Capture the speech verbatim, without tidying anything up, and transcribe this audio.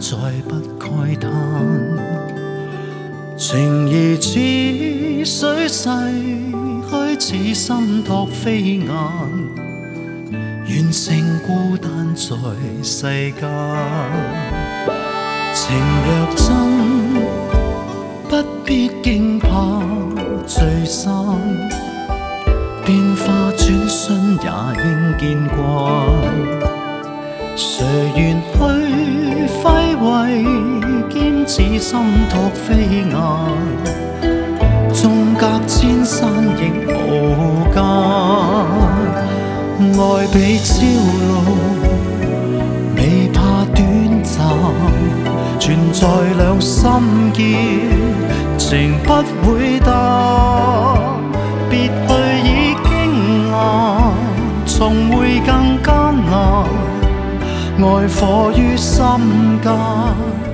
再不慨嘆，情義似水逝去，似心託飛雁，完成孤單在世間。情若真，不必驚怕聚散，變化轉瞬也應見慣。誰願去揮慧，兼此心託飛雁，縱隔千山亦無間。愛比朝露，未怕短暫，存在兩心間，情不會淡。別去已經難，重會更艱難。愛火於心間。